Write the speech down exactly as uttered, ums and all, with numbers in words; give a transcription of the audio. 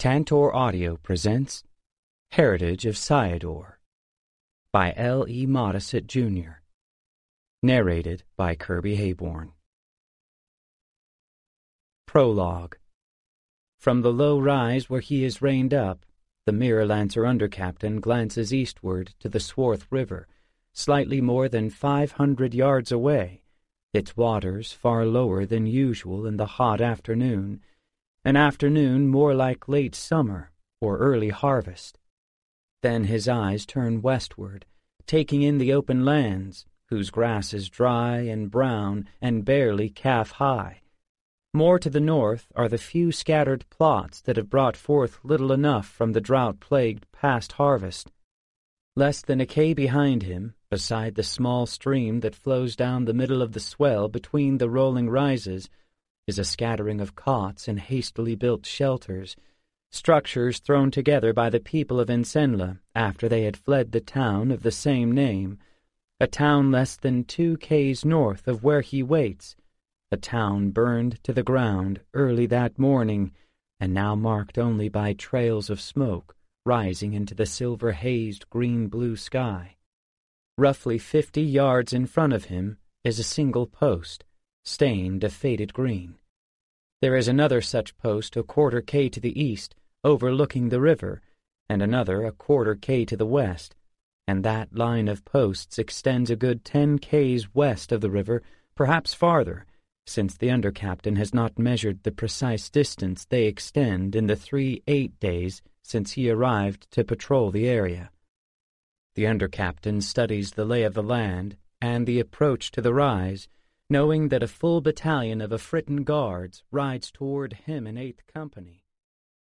Tantor Audio presents Heritage of Sayador by L E Modisett, Junior Narrated by Kirby Hayborn. Prologue. From the low rise where he is reined up, the Mirrorlancer Undercaptain glances eastward to the Swarth River, slightly more than five hundred yards away, its waters far lower than usual in the hot afternoon, an afternoon more like late summer or early harvest. Then his eyes turn westward, taking in the open lands, whose grass is dry and brown and barely calf-high. More to the north are the few scattered plots that have brought forth little enough from the drought-plagued past harvest. Less than a kay behind him, beside the small stream that flows down the middle of the swell between the rolling rises, is a scattering of cots and hastily built shelters, structures thrown together by the people of Ensenla after they had fled the town of the same name, a town less than two kays north of where he waits, a town burned to the ground early that morning, and now marked only by trails of smoke rising into the silver-hazed green-blue sky. Roughly fifty yards in front of him is a single post, stained a faded green. There is another such post a quarter kay to the east, overlooking the river, and another a quarter kay to the west, and that line of posts extends a good ten kays west of the river, perhaps farther, since the Undercaptain has not measured the precise distance they extend in the three eight days since he arrived to patrol the area. The Undercaptain studies the lay of the land and the approach to the rise, knowing that a full battalion of Afritan guards rides toward him in Eighth Company.